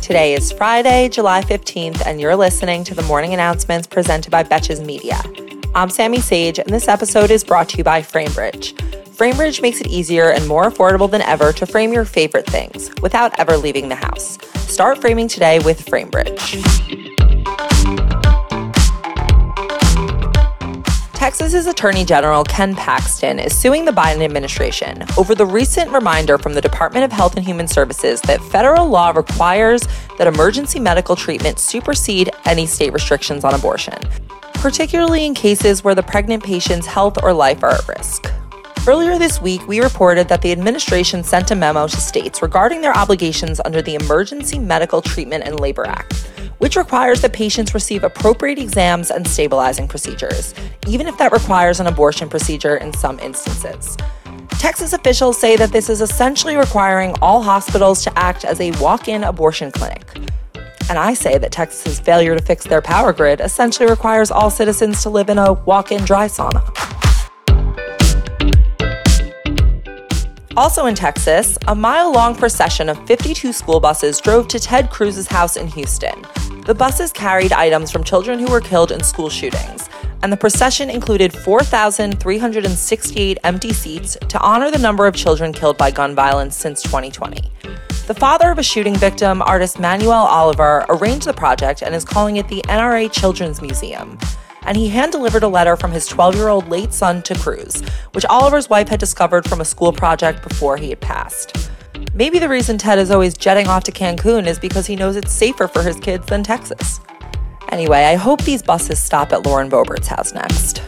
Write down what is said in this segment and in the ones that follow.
Today is Friday, July 15th, and you're listening to the morning announcements presented by Betches Media. I'm Sammy Sage, and this episode is brought to you by Framebridge. Framebridge makes it easier and more affordable than ever to frame your favorite things without ever leaving the house. Start framing today with Framebridge. Texas's Attorney General Ken Paxton is suing the Biden administration over the recent reminder from the Department of Health and Human Services that federal law requires that emergency medical treatment supersede any state restrictions on abortion, particularly in cases where the pregnant patient's health or life are at risk. Earlier this week, we reported that the administration sent a memo to states regarding their obligations under the Emergency Medical Treatment and Labor Act, which requires that patients receive appropriate exams and stabilizing procedures, even if that requires an abortion procedure in some instances. Texas officials say that this is essentially requiring all hospitals to act as a walk-in abortion clinic. And I say that Texas's failure to fix their power grid essentially requires all citizens to live in a walk-in dry sauna. Also in Texas, a mile-long procession of 52 school buses drove to Ted Cruz's house in Houston. The buses carried items from children who were killed in school shootings, and the procession included 4,368 empty seats to honor the number of children killed by gun violence since 2020. The father of a shooting victim, artist Manuel Oliver, arranged the project and is calling it the NRA Children's Museum. And he hand-delivered a letter from his 12-year-old late son to Cruz, which Oliver's wife had discovered from a school project before he had passed. Maybe the reason Ted is always jetting off to Cancun is because he knows it's safer for his kids than Texas. Anyway, I hope these buses stop at Lauren Boebert's house next.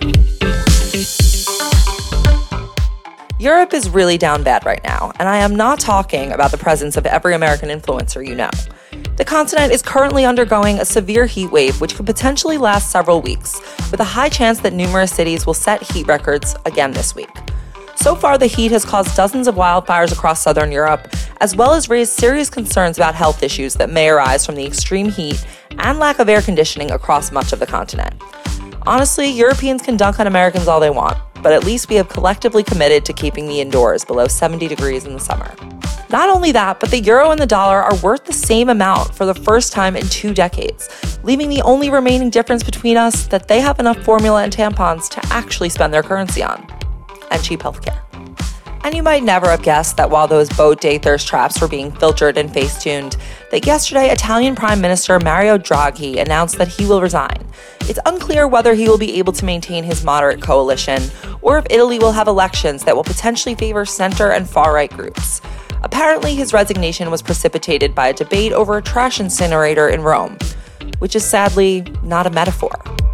Europe is really down bad right now, and I am not talking about the presence of every American influencer you know. The continent is currently undergoing a severe heat wave which could potentially last several weeks, with a high chance that numerous cities will set heat records again this week. So far, the heat has caused dozens of wildfires across southern Europe, as well as raised serious concerns about health issues that may arise from the extreme heat and lack of air conditioning across much of the continent. Honestly, Europeans can dunk on Americans all they want, but at least we have collectively committed to keeping the indoors below 70 degrees in the summer. Not only that, but the euro and the dollar are worth the same amount for the first time in 2 decades, leaving the only remaining difference between us that they have enough formula and tampons to actually spend their currency on, and cheap healthcare. And you might never have guessed that while those boat day thirst traps were being filtered and face-tuned, that yesterday Italian Prime Minister Mario Draghi announced that he will resign. It's unclear whether he will be able to maintain his moderate coalition, or if Italy will have elections that will potentially favor center and far-right groups. Apparently, his resignation was precipitated by a debate over a trash incinerator in Rome, which is sadly not a metaphor.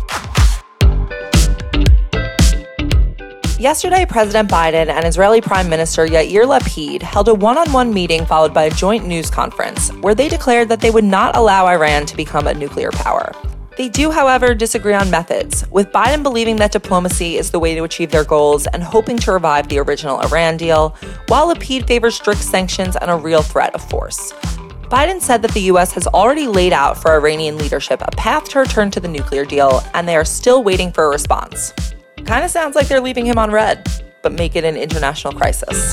Yesterday, President Biden and Israeli Prime Minister Yair Lapid held a one-on-one meeting followed by a joint news conference where they declared that they would not allow Iran to become a nuclear power. They do, however, disagree on methods, with Biden believing that diplomacy is the way to achieve their goals and hoping to revive the original Iran deal, while Lapid favors strict sanctions and a real threat of force. Biden said that the U.S. has already laid out for Iranian leadership a path to return to the nuclear deal, and they are still waiting for a response. Kind of sounds like they're leaving him on red, but make it an international crisis.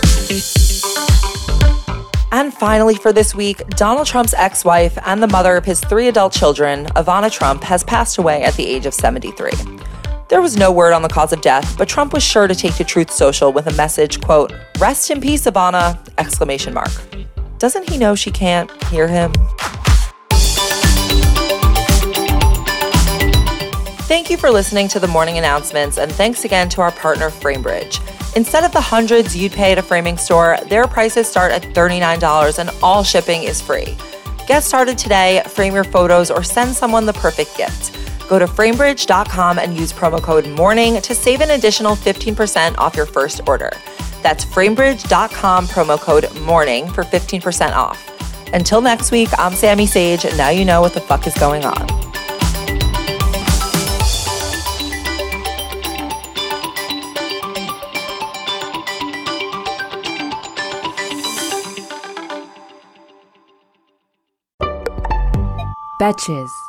And finally for this week, Donald Trump's ex-wife and the mother of his 3 adult children, Ivana Trump, has passed away at the age of 73. There was no word on the cause of death, but Trump was sure to take to Truth Social with a message, quote, "Rest in peace, Ivana!" ! Doesn't he know she can't hear him? Thank you for listening to the morning announcements, and thanks again to our partner, Framebridge. Instead of the hundreds you'd pay at a framing store, their prices start at $39 and all shipping is free. Get started today, frame your photos, or send someone the perfect gift. Go to framebridge.com and use promo code MORNING to save an additional 15% off your first order. That's framebridge.com, promo code MORNING for 15% off. Until next week, I'm Sammy Sage, and now you know what the fuck is going on. Betches.